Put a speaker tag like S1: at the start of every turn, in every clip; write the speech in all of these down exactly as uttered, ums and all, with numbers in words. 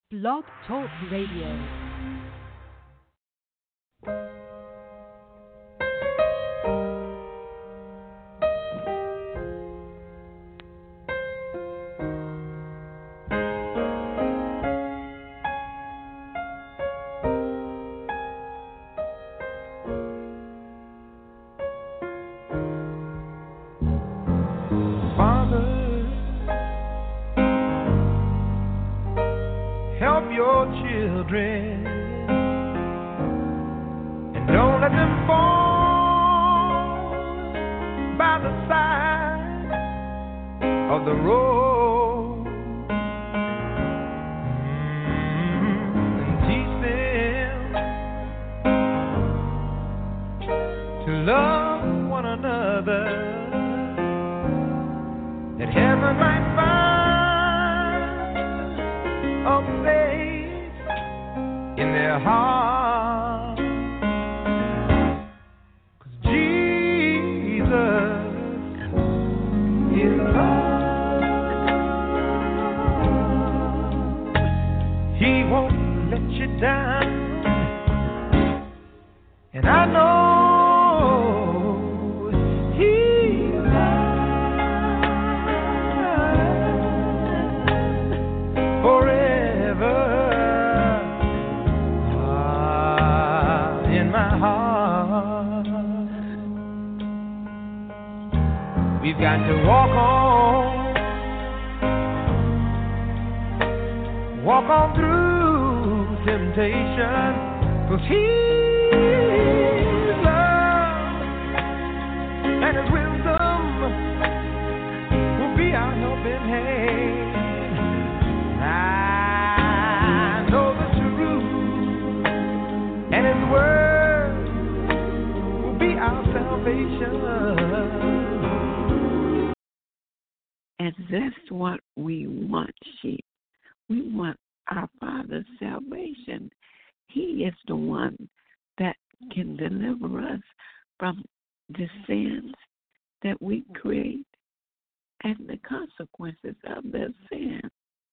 S1: Blog Talk Radio.
S2: And that's what we want, sheep. We want our Father's salvation. He is the one that can deliver us from the sins that we create and the consequences of the sin.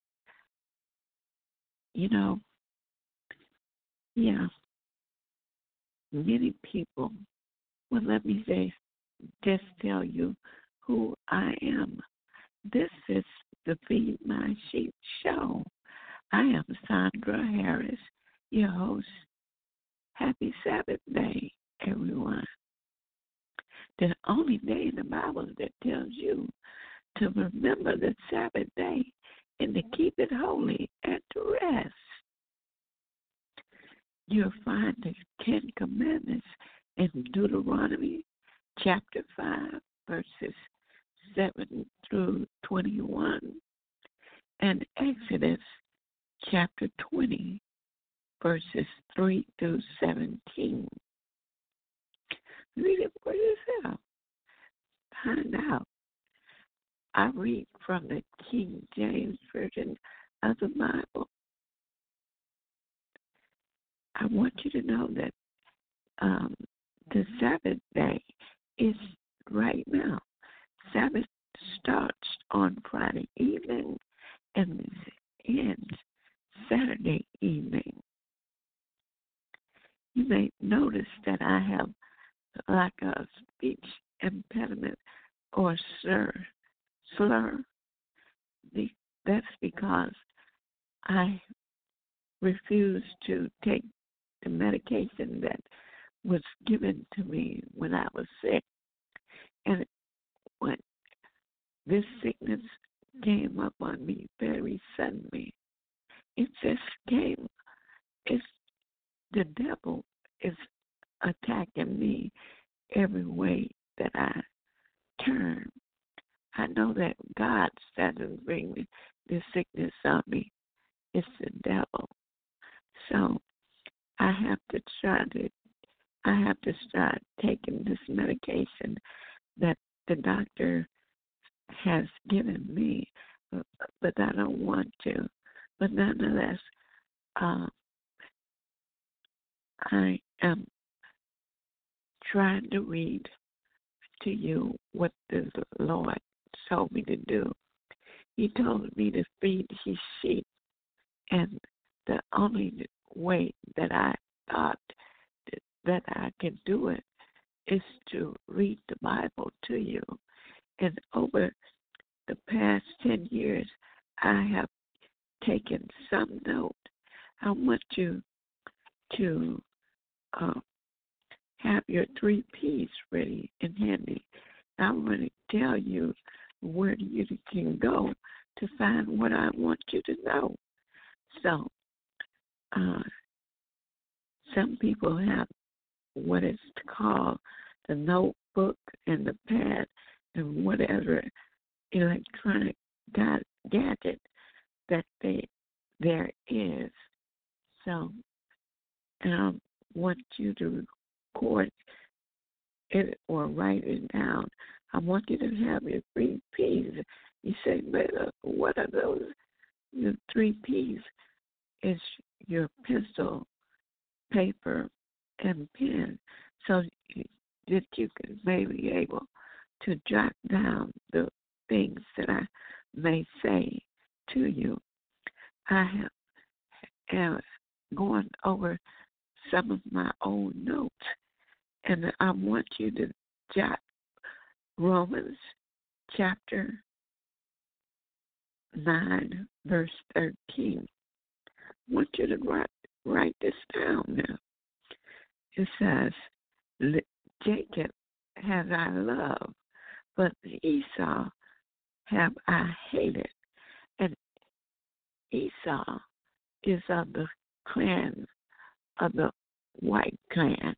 S2: You know, yeah, many people, well, let me say, just tell you who I am. This is the Feed My Sheep show. I am Sandra Harris, your host. Happy Sabbath day, everyone. The only day in the Bible that tells you to remember the Sabbath day and to keep it holy and to rest. You'll find the Ten Commandments in Deuteronomy chapter five, verses seven through twenty-one, and Exodus chapter twenty, verses three through seventeen. Read it for yourself. Find out. I read from the King James Version of the Bible. I want you to know that um, the Sabbath day is right now. Sabbath starts on Friday evening and ends Saturday evening. You may notice that I have like a speech impediment or slur. slur. That's because I refuse to take the medication that was given to me when I was sick. And when this sickness came up on me very suddenly, it just came. It's the devil is attacking me every way that I turn. I know that God doesn't bring me this sickness on me. It's the devil. So I have to try to. I have to start taking this medication that the doctor has given me, but I don't want to. But nonetheless, uh, I am trying to read to you what the Lord told me to do. He told me to feed his sheep, and the only way that I thought that I could do it is to read the Bible to you. And over the past ten years, I have taken some note. I want you to uh, have your three P's ready and handy. I want to tell you where you can go to find what I want you to know. So, uh, some people have what is called the notebook and the pad and whatever electronic gadget that they there is. So, and I want you to record it or write it down. I want you to have your three P's. You say, but uh, what are those? The three P's is your pencil, paper, and pen, so that you can maybe be able to jot down the things that I may say to you. I have, have gone over some of my own notes, and I want you to jot Romans chapter nine, verse thirteen. I want you to write, write this down now. It says, Jacob have I loved, but Esau have I hated. And Esau is of the clan of the white clan.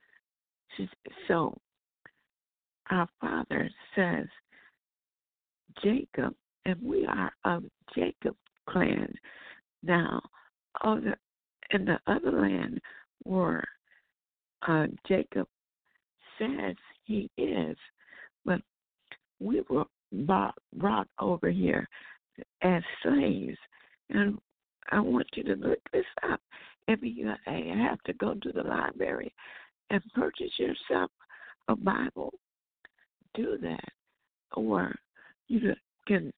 S2: So our Father says Jacob, and we are of Jacob's clan. Now, other in the other land where uh, Jacob says he is, but we were brought, brought over here as slaves. And I want you to look this up. If you have to go to the library and purchase yourself a Bible, do that. Or you can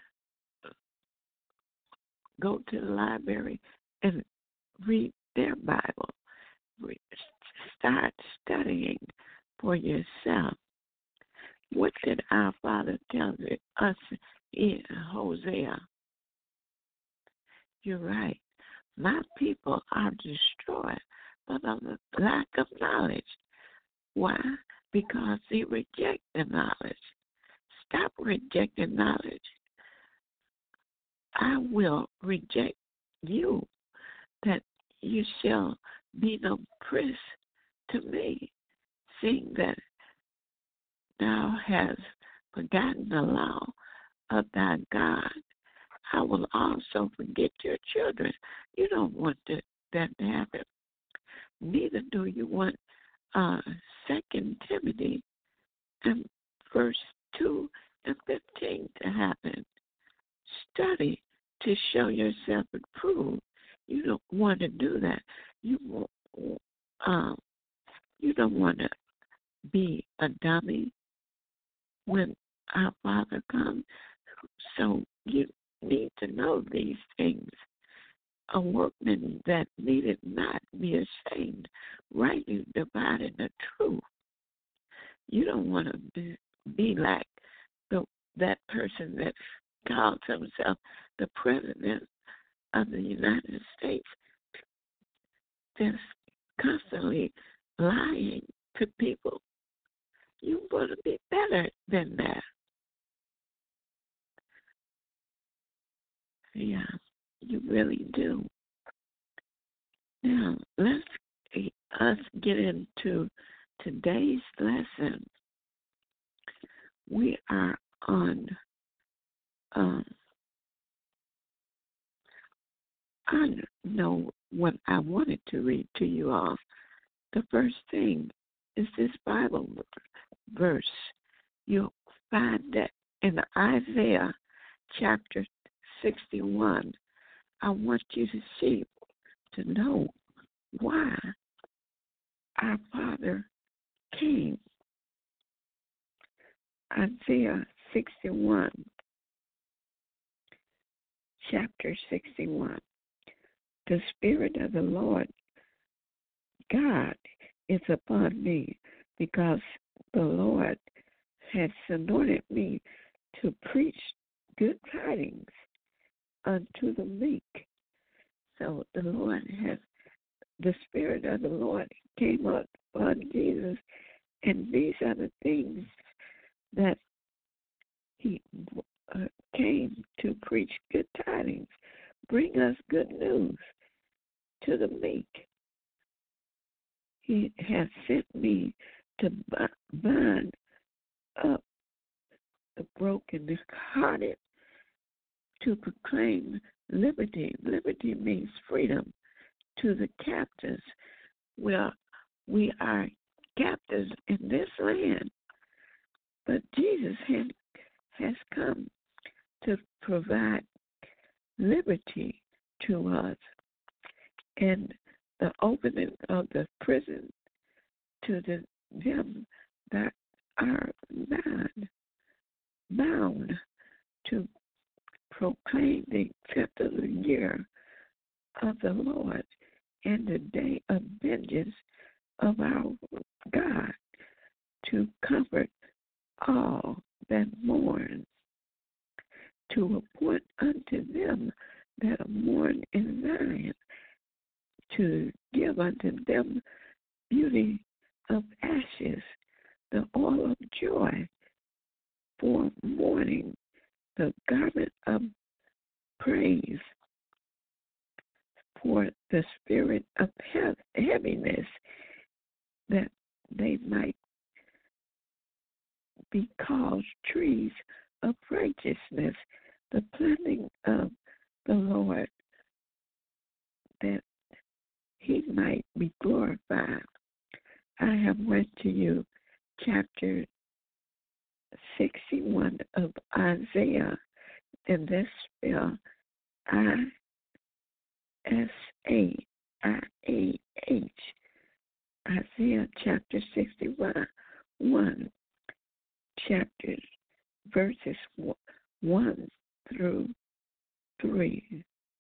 S2: go to the library and read their Bible. Start studying for yourself. What did our Father tell us in Hosea? You're right. My people are destroyed but of the lack of knowledge. Why? Because they reject the knowledge. Stop rejecting knowledge. I will reject you, that you shall be no priest to me, seeing that thou hast forgotten the law of thy God. I will also forget your children. You don't want to, that to happen. Neither do you want uh, Second Timothy and verse two and fifteen to happen. Study to show yourself approved. You don't want to do that. You um, you don't want to be a dummy when our Father comes. So you need to know these things. A workman that needed not be ashamed, rightly dividing the truth. You don't want to be, be like the that person that calls himself the President of the United States, that's constantly lying to people. You want to be better than that. Yeah, you really do. Now, let's us get into today's lesson. We are on, um, I know what I wanted to read to you all. The first thing is this Bible verse. You'll find that in Isaiah chapter sixty-one. I want you to see, to know why our Father came. Isaiah sixty-one, chapter sixty-one. the Spirit of the Lord God is upon me, because the Lord has anointed me to preach good tidings unto the meek. So the Lord has, the Spirit of the Lord came up on Jesus, and these are the things that he uh, came to preach good tidings, bring us good news to the meek. He has sent me to bind up the broken-hearted, to proclaim liberty. Liberty means freedom to the captives. We are, we are captives in this land, but Jesus had, has come to provide liberty to us, and the opening of the prison to the, them that are bound, bound to proclaim the acceptable year of the Lord and the day of vengeance of our God, to comfort all that mourn, to appoint unto them that are mourn in Zion, to give unto them beauty of ashes, the oil of joy for mourning, the garment of praise for the spirit of heaviness, that they might be called trees of righteousness, the planting of the Lord, that he might be glorified. I have read to you chapter sixty-one of Isaiah, and that's spelled I S A I A H. Isaiah chapter sixty-one, one, chapters, verses one through three.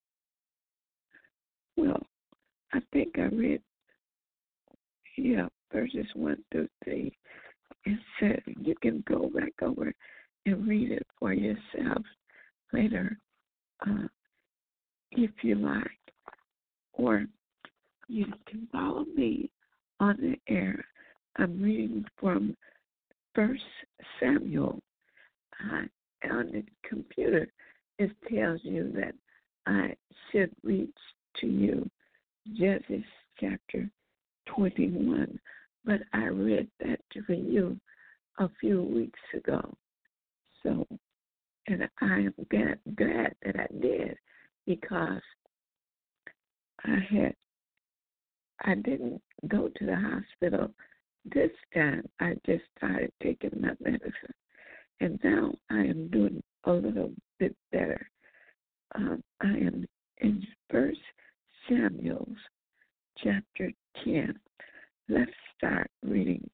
S2: Well, I think I read, yeah, verses one through three. It said you can go back over and read it for yourself later, uh, if you like, or you can follow me on the air. I'm reading from First Samuel. Uh, on the computer, it tells you that I should read to you Judges chapter twenty-one, but I read that to you a few weeks ago. So, and I am glad, glad that I did, because I had, I didn't go to the hospital this time. I just started taking my medicine, and now I am doing a little bit better. Um, I am in First Samuel chapter ten. Let's start reading.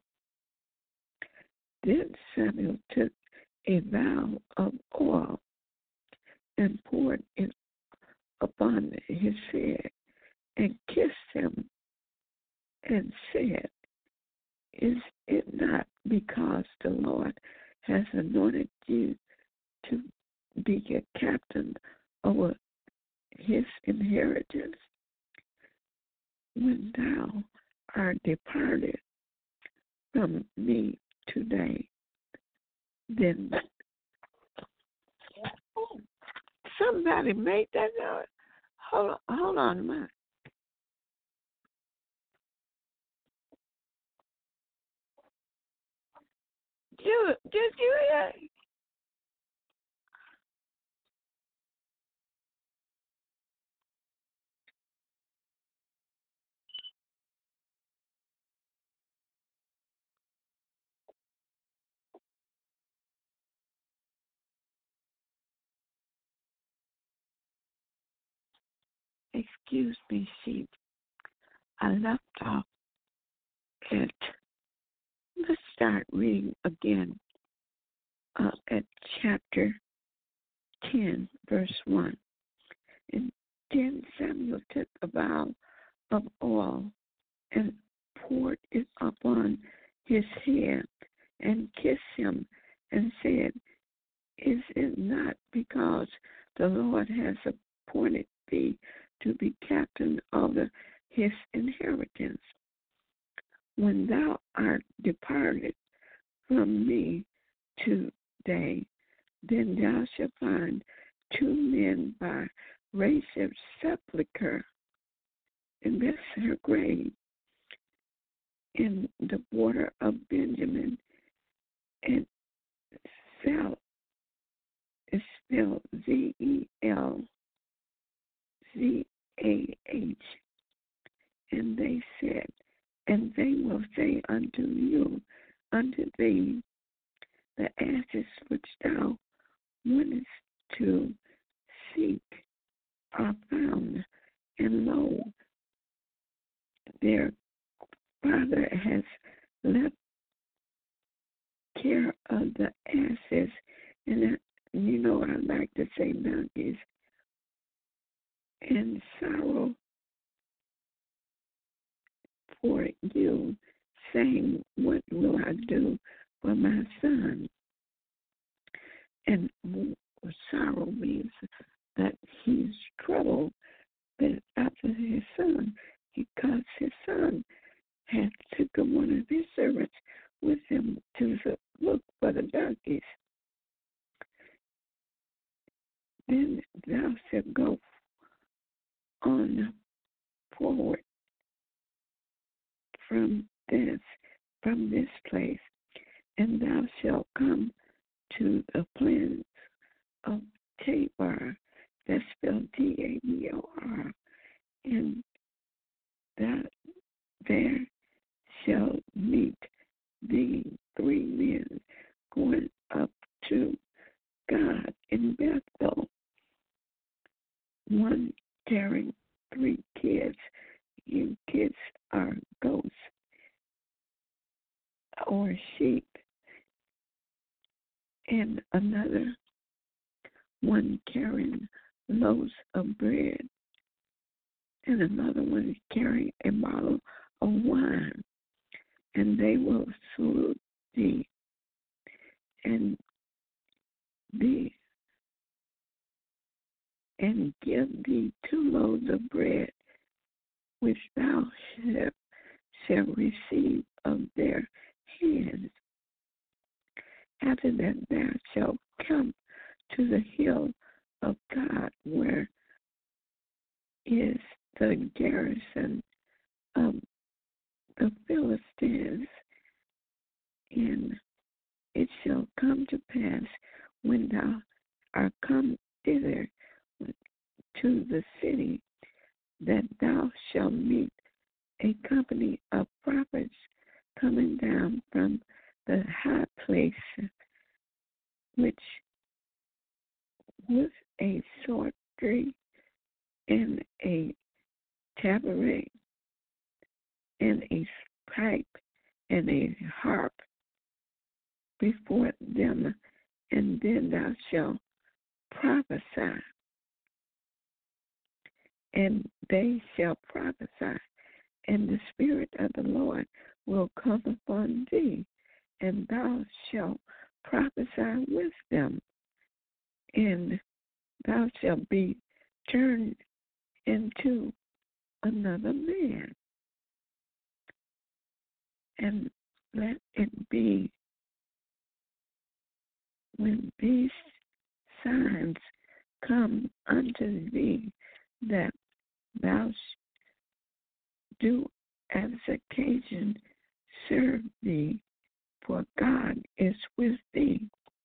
S2: Then Samuel took a vial of oil and poured it upon his head and kissed him and said, "Is it not because the Lord has anointed you to be a captain over his inheritance? When thou art departed from me today, then..." Oh, somebody made that noise. Hold on, hold on a minute. You, did you hear? Excuse me, sheep. I left off at, let's start reading again uh, at chapter ten, verse one. And Then Samuel took a vial of oil and poured it upon his head and kissed him and said, Is it not because the Lord has appointed thee to be captain of the, his inheritance? When thou art departed from me today, then thou shalt find two men by Rachel's sepulchre, and that's her grave, in the border of Benjamin, and Zal is spelled Z E L Z A H. And they said, and they will say unto you, unto thee, the ashes which thou wentest to seek are found, and lo, their father has left care of the ashes. And, uh, you know, I like to say donkeys, and sorrow for you, saying, What will I do for my son? And sorrow means that he's troubled that after his son, because his son had taken one of his servants with him to look for the donkeys. Then thou shalt go on forward from this, from this place, and thou shalt come to the plains of Tabor, that's spelled T A B O R, and that there shall meet the three men going up to God in Bethel, one carrying three kids. You kids are goats or sheep, and another one carrying loaves of bread, and another one is carrying a bottle of wine, and they will salute thee, and thee, and give thee two loaves of bread, which thou shalt, shalt receive of their hands. After that thou shalt come to the hill of God, where is the garrison of the Philistines, and it shall come to pass when thou art come thither to the city, that thou shalt meet a company of prophets coming down from the high place, which with a sword tree and a tabret and a pipe and a harp before them, and then thou shalt prophesy, and they shall prophesy, and the Spirit of the Lord will come upon thee, and thou shalt prophesy with them, and thou shalt be turned into another man. And let it be when these signs come unto thee, that thou do as occasion serve thee, for God is with thee.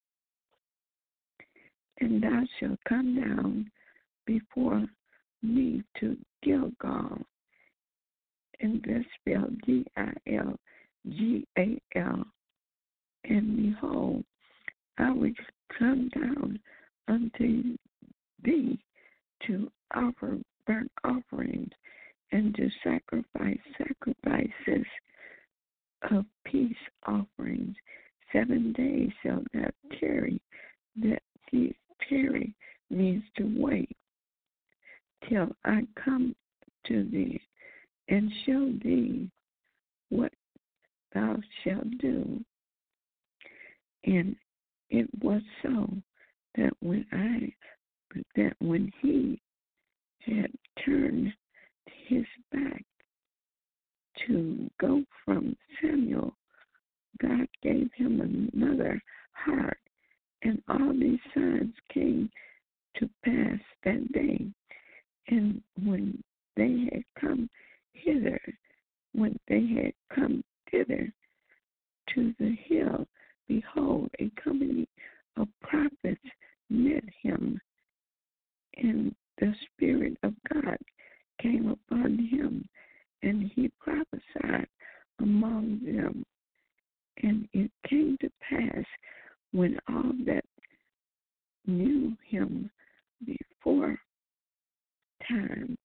S2: And thou shalt come down before me to Gilgal, and that's spelled G I L G A L, and behold, I will come down unto thee to offer burnt offerings and to sacrifice sacrifices of peace offerings. Seven days shall thou tarry. That tarry means to wait till I come to thee and show thee what thou shalt do. And it was so that when I that when he had turned his back to go from Samuel, God gave him another heart, and all these signs came to pass that day. And when they had come hither, when they had come thither to the hill, behold, a company of prophets met him, and the Spirit of God came upon him, and he prophesied among them. And it came to pass, when all that knew him before time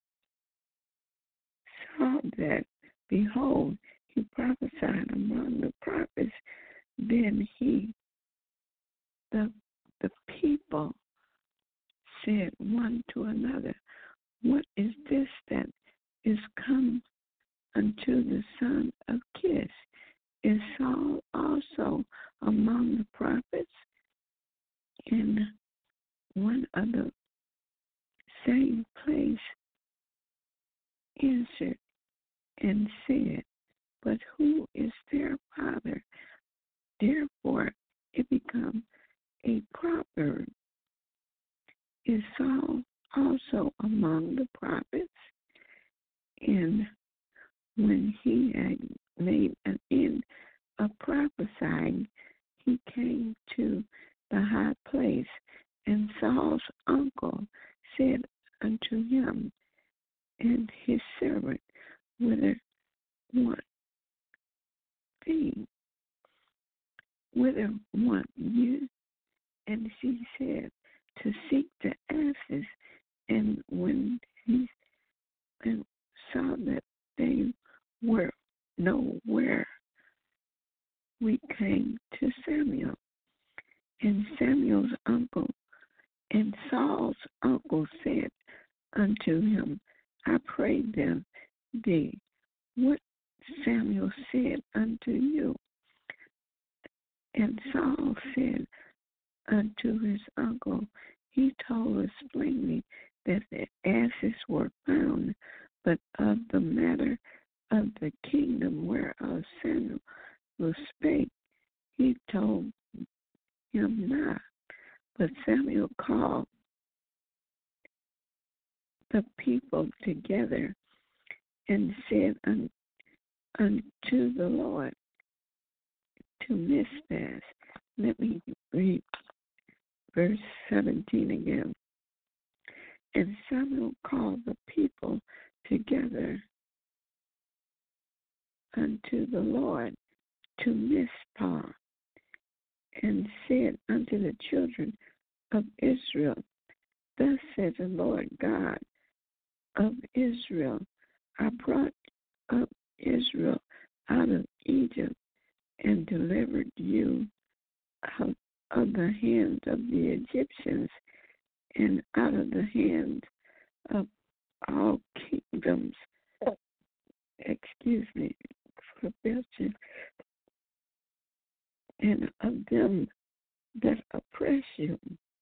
S2: saw that, behold, he prophesied among the prophets, then he, the, the people, said one to another, what is this that is come unto the son of Kish? Is Saul also among the prophets? And one of the same place answered and said, but who is their father? Therefore it becomes a proverb. Is Saul also among the prophets? And when he had made an end of prophesying, he came to the high place, and Saul's uncle said unto him and his servant, whither want thee? Whither want you? And she said, to seek the asses. And when he and saw that they were nowhere, we came to Samuel. And Samuel's uncle and Saul's uncle said unto him, I pray them thee, what Samuel said unto you. And Saul said unto his uncle, he told us plainly that the asses were found, but of the matter of the kingdom whereof Samuel spake, he told him not. But Samuel called the people together and said un, unto the Lord to Mizpah. Let me read verse seventeen again. And Samuel called the people together unto the Lord to Mizpah, and said unto the children of Israel, thus says the Lord God of Israel, I brought up Israel out of Egypt and delivered you out of the hands of the Egyptians and out of the hands of all kingdoms, excuse me, for Belgium, and of them that oppress you.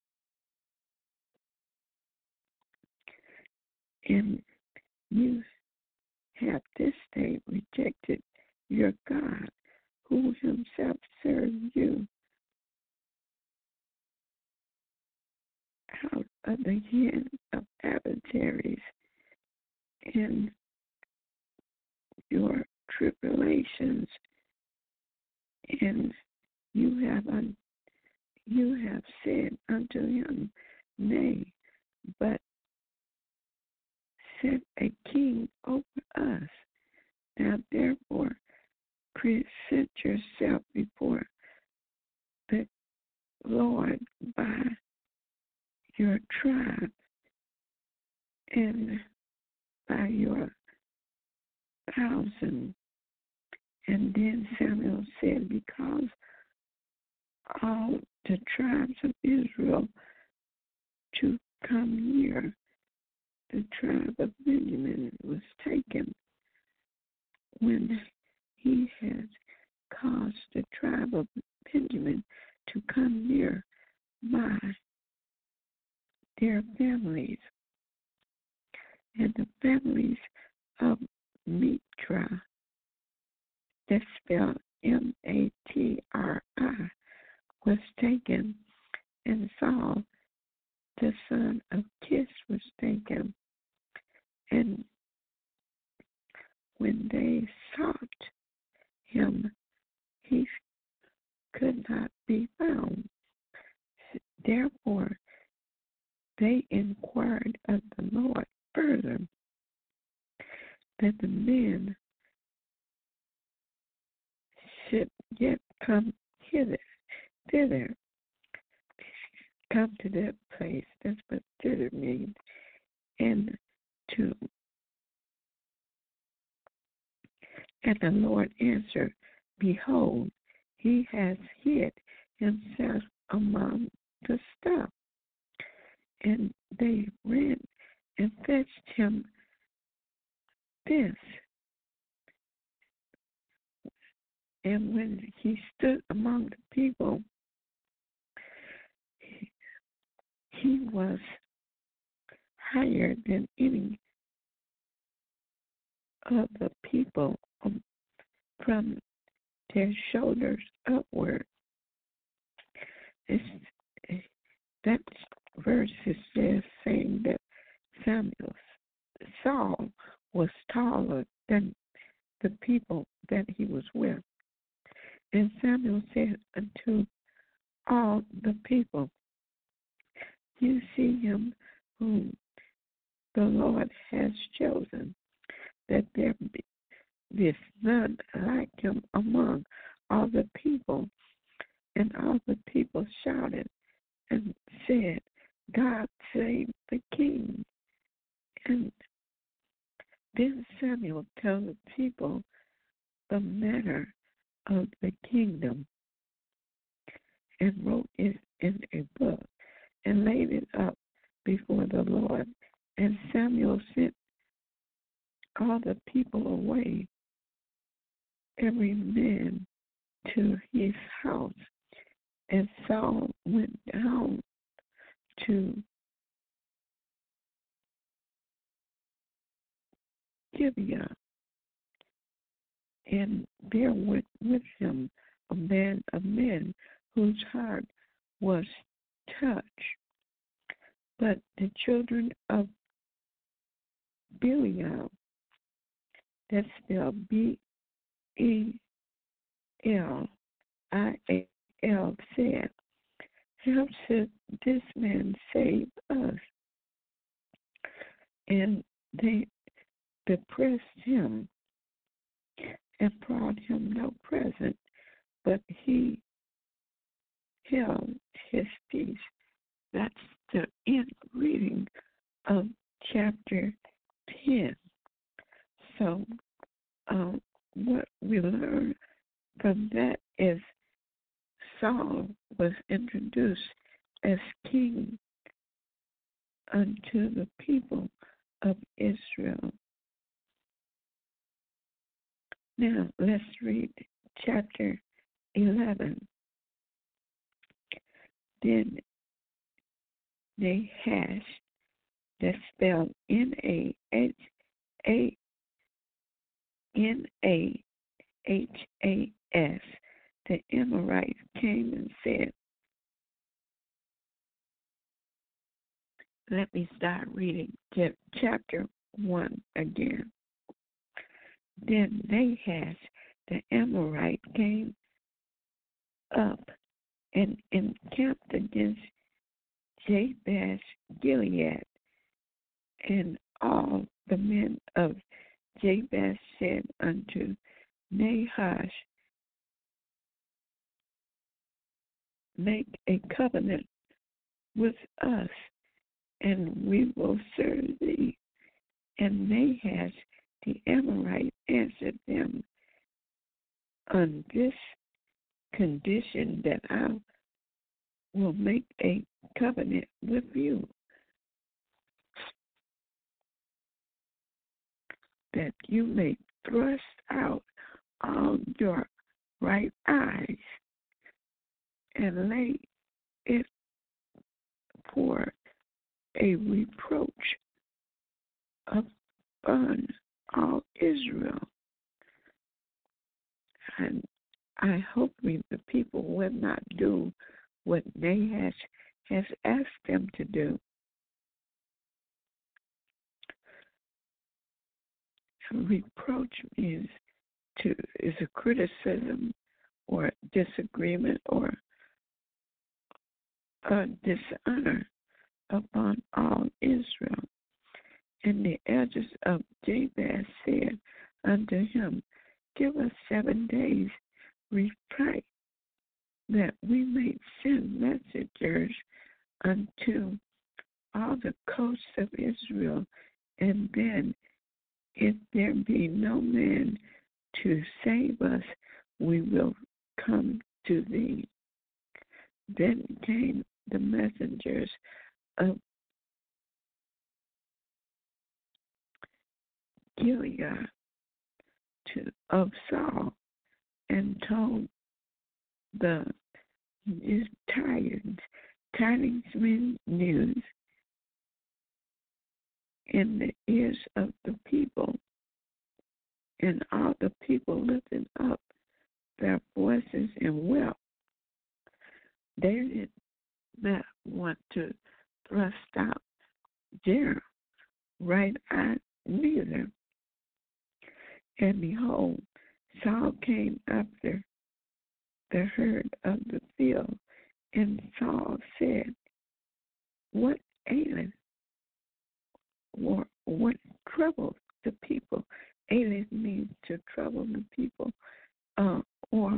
S2: And you have this day rejected your God, who himself served you out of the hand of adversaries in your tribulations, and you have un- you have said unto him, nay, but set a king over us. Now therefore present yourself before the Lord by your tribe and by your thousand. And then Samuel said, because all the tribes of Israel to come near the tribe of Benjamin was taken when he had caused the tribe of Benjamin to come near by their families, and the families of Mitra, that's spelled M A T R I, was taken, and Saul, the son of Kish, was taken. And when they sought him, he could not be found. Therefore, they inquired of the Lord further that the men should yet come hither, thither, come to that place. That's what thither means. And to, and the Lord answered, behold, he has hid himself among the stuff. And they ran and fetched him this. And when he stood among the people, he, he was higher than any of the people from their shoulders upward. It's, that verse is just saying that Samuel, Saul was taller than the people that he was with. And Samuel said unto all the people, you see him whom the Lord has chosen, that there be this none like him among all the people. And all the people shouted and said, God save the king. And then Samuel told the people the matter of the kingdom and wrote it in a book and laid it up before the Lord. And Samuel sent all the people away, every man to his house. And Saul went down to Gibeah, and there went with him a man of men whose heart was touched. But the children of Belial, that's spelled B E L I A L, said, how should this man save us? And they depressed him and brought him no present, but he held his peace. That's the end reading of chapter ten. So um, what we learn from that is Saul was introduced as king unto the people of Israel. Now let's read chapter eleven. Then Nahash, that's spelled N A H A N A H A S, the Amorite came and said, let me start reading chapter one again. Then Nahash, the Amorite, came up and encamped against Jabesh Gilead, and all the men of Jabesh said unto Nahash, make a covenant with us, and we will serve thee. And Nahash the Amorite answered them, on this condition that I will make a covenant with you, that you may thrust out all your right eyes and lay it for a reproach upon all Israel. And I hope we, the people will not do what Nahash has asked them to do. Reproach means to is a criticism or disagreement or a dishonor upon all Israel. And the elders of Jabez said unto him, Give us seven days respite, that we may send messengers unto all the coasts of Israel, and then if there be no man to save us, we will come to thee. Then came the messengers of Gilead to, of Saul, and told the tidings, tidings mean news, in the ears of the people, and all the people lifted up their voices in wealth. They did not want to thrust out their right eye neither. And behold, Saul came after the herd of the field, and Saul said, What aileth? Or what troubles the people? Aileth means to trouble the people, uh, or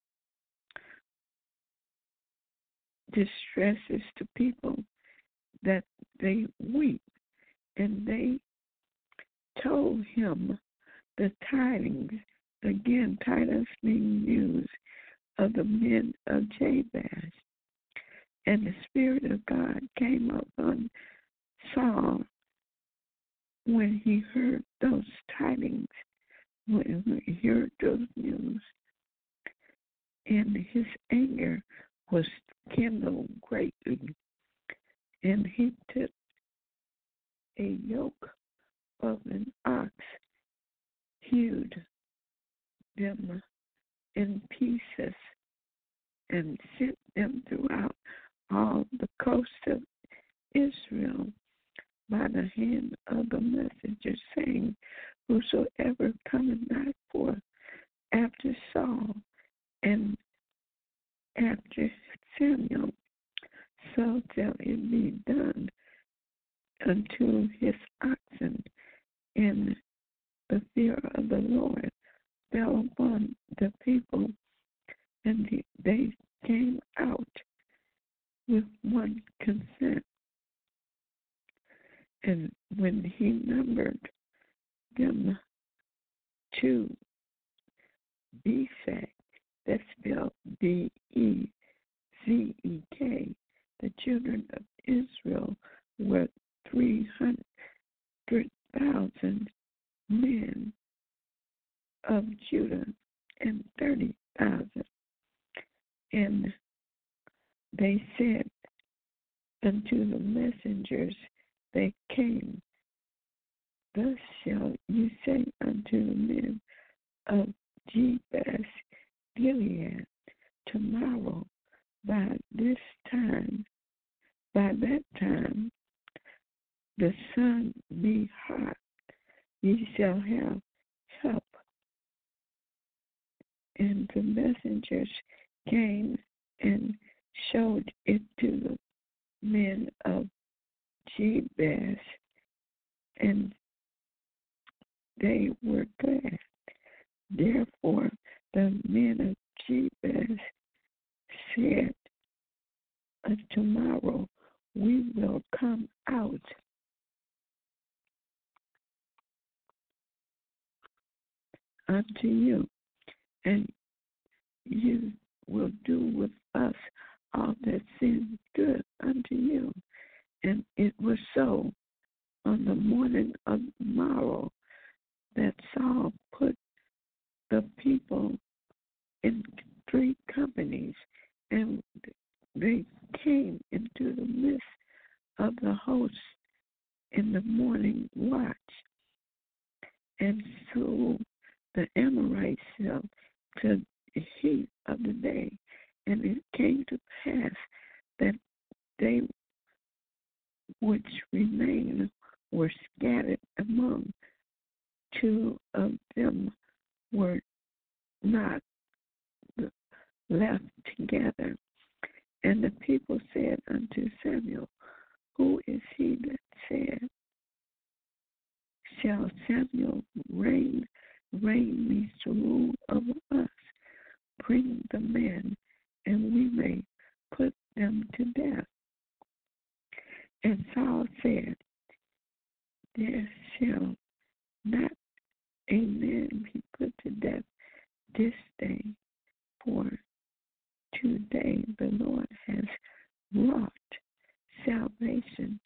S2: distresses the people that they weep. And they told him the tidings, again, tidings being news, of the men of Jabez. And the Spirit of God came upon Saul when he heard those tidings, when he heard those news. And his anger was kindled greatly. And he took a yoke of an ox, hewed them in pieces, and sent them throughout all the coast of Israel by the hand of the messenger, saying, Whosoever cometh not forth after Saul and after Samuel, so shall it be done unto his oxen. And the fear of the Lord fell upon the people, and they came out with one consent. And when he numbered them to Bezek, that's spelled B E Z E K, the children of Israel were three hundred thousand men of Judah and thirty thousand. And they said unto the messengers, they came, Thus shall you say unto the men of Jabez Gilead, tomorrow by this time, by that time, the sun be hot, ye shall have help. And the messengers came and showed it to the men of Jabez, and they were glad. Therefore the men of Jabez said, Tomorrow we will come out unto you, and you will do with us all that seems good unto you. And it was so on the morning of the morrow that people in three companies, and they came into the midst of the host in the morning watch, and slew the Amorites till the heat of the day. And it came to pass that they which remained were scattered among. Two of them were not left together. And the people said unto Samuel, Who is he that said, Shall Samuel reign, reign me to rule over us? Bring the men, and we may put them to death. And Saul said, There shall not a man be put to death this day, for today the Lord has wrought salvation.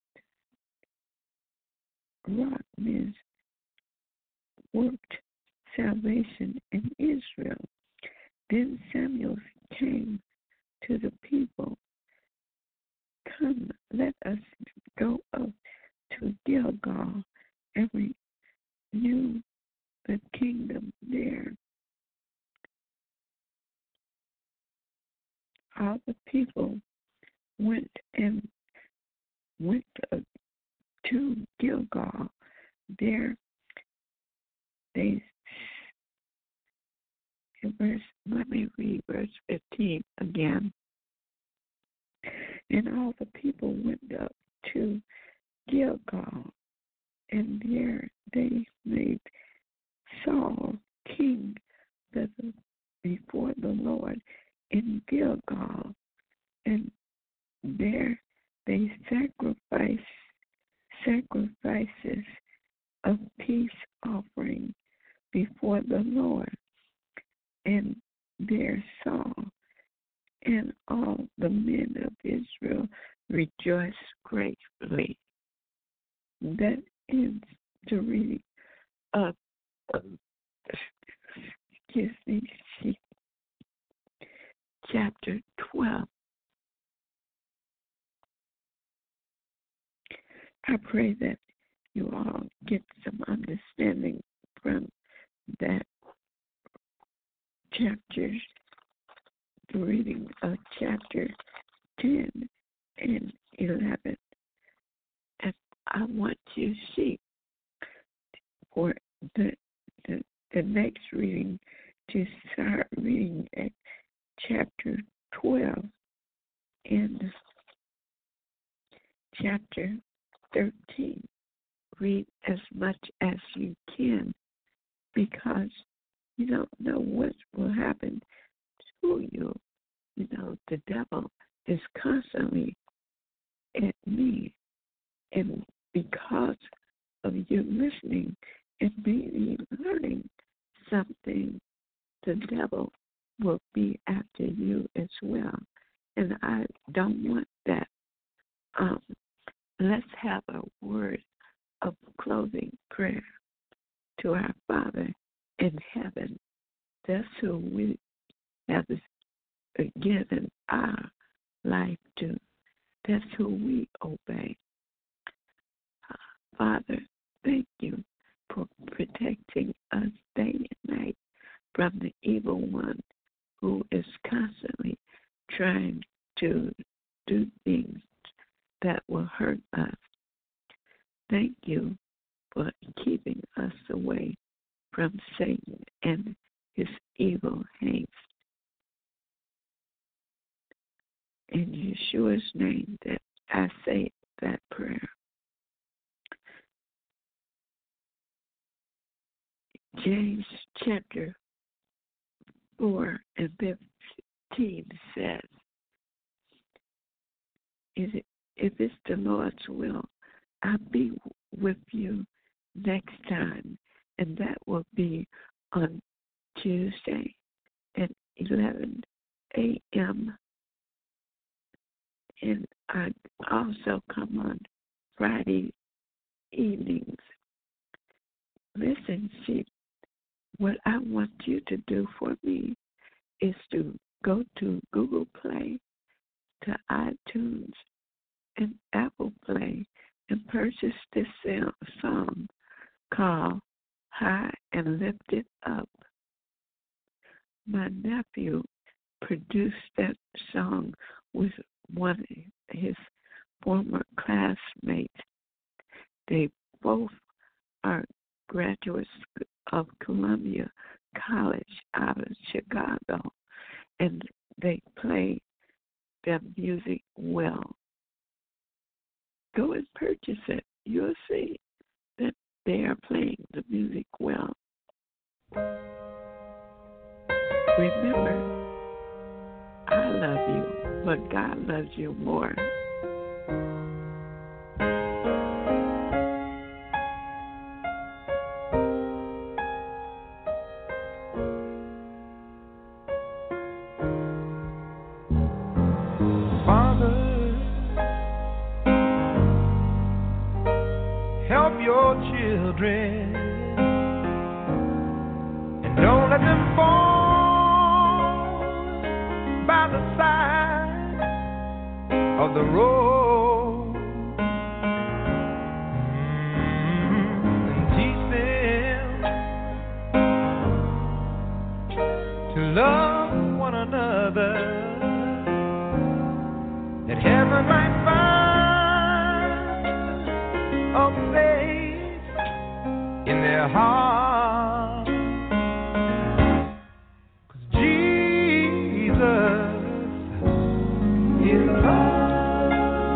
S2: Wrought means worked salvation in Israel. Then Samuel came to the people, Come, let us go up to Gilgal, and renew the kingdom there. All the people went and went to Gilgal. There they, verse, let me read verse fifteen again. And all the people went up to Gilgal, and there they made Saul king before the Lord in Gilgal, and there they sacrificed sacrifices of peace offering before the Lord. And there Saul and all the men of Israel rejoiced greatly. That ends the reading of, excuse me, chapter twelve. I pray that you all get some understanding from that chapter, the reading of chapter ten and eleven. And I want you to see for the, the, the next reading to start reading at chapter twelve and chapter thirteen. Read as much as you can, because you don't know what will happen to you. You know, the devil is constantly at me, and because of you listening and maybe learning something, the devil will be after you as well. And I don't want that. Um, let's have a word of closing prayer to our Father in heaven. That's who we have given our life to. That's who we obey. Uh, Father, thank you for protecting us day and night from the evil one who is constantly trying to do things that will hurt us. Thank you for keeping us away from Satan and his evil hands. In Yeshua's name that I say that prayer. James chapter four and fifteen says, Is it, if it's the Lord's will, I'll be with you next time, and that will be on Tuesday at eleven a.m. And I also come on Friday evenings. Listen, see, what I want you to do for me is to go to Google Play, to iTunes, and Apple Play, and purchase this song called High and Lifted Up. My nephew produced that song with one of his former classmates. They both are graduates of Columbia College out of Chicago, and they play their music well. Go and purchase it. You'll see that they are playing the music well. Remember, I love you, but God loves you more.
S3: Father, help your children and don't let them fall by the side of the road. Mm-hmm. And teach them to love one another, that heaven might find a place in their heart. 'Cause Jesus is love.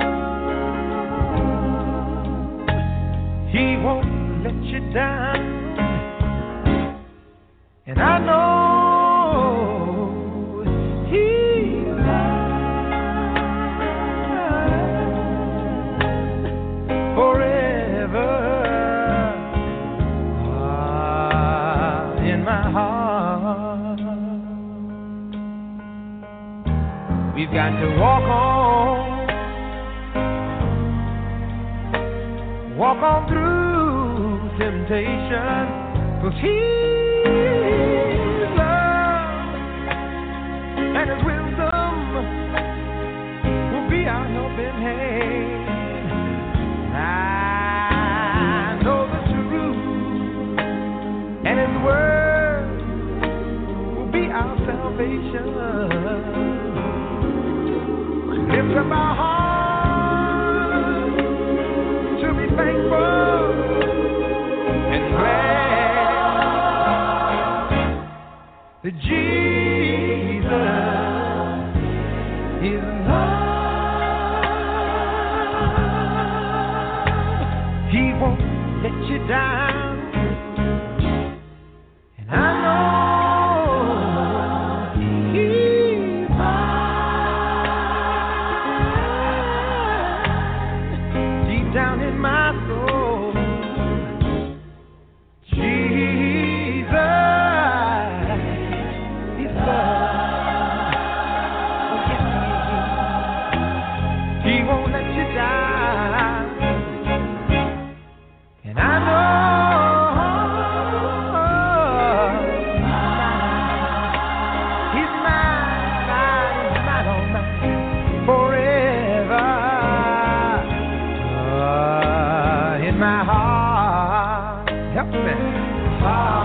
S3: He won't let you down, and I know we've got to walk on, walk on through temptation, 'cause His love and His wisdom will be our helping hand. I know the truth, and His word will be our salvation. Lift up our hearts to be thankful and glad that Jesus is love. He won't let you down, and I know down in my soul, Jesus is love. He won't let you down, and I know He's mine, mine, mine, oh mine, forever. My heart, help me. Heart.